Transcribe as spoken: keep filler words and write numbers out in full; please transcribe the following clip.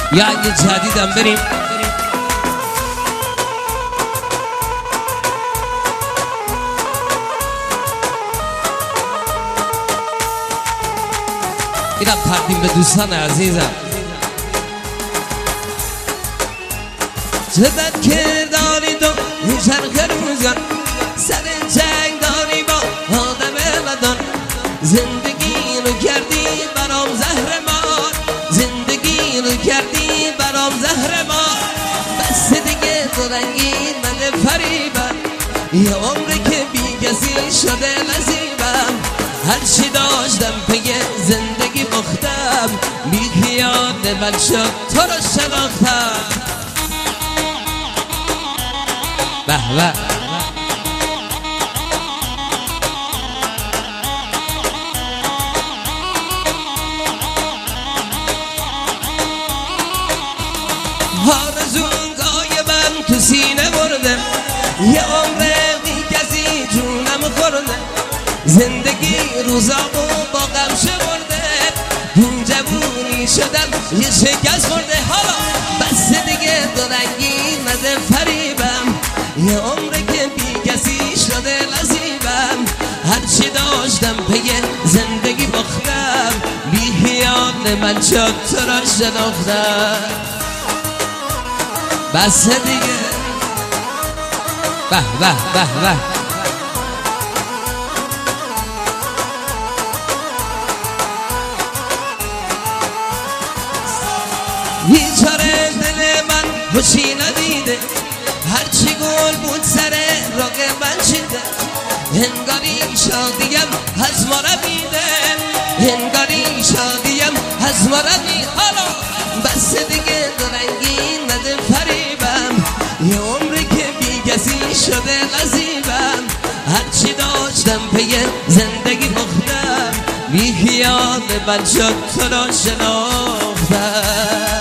یا اگه جدیدم بریم اینم تقدیم به دوستان عزیزم. جدت که داری تو چرخ روزگار، سر جنگ داری با آدم بدان، زندگی رو کردی برام زهر مار، زندگی رو کردی برام زهر مار. بس دیگه تو رنگین من فریبم، یه عمره که بی کسی شده نصیبم. هرچی داشتم پی زندگی باختم، بی خیال من شد تو رو شناختم. به به آرزوهای من تو سینه برده، یه عمره بی کسی جونم خورده. زندگی روزامو با غم شمرده، اون جوونی شدم یه شکست خورده. حالا بس دیگه دو رنگی مده فریبم، یه عمره که بی کسی شده نصیبم. هرچی داشتم پی زندگی باختم، بی خیال من شد تو را شناختم. بس دیگه به به به به بیچاره دل من خوشی ندیده، هرچی گل بود سر راه من چیده. هنگاری شادیم از ما رمیده، هنگاری شادیم از ما رمیده. حالا بس دیگه دو رنگین نده فریبم، یه عمری که بی کسی شده نصیبم. هرچی داشتم پی زندگی باختم، بی خیال من شد تو را شناختم.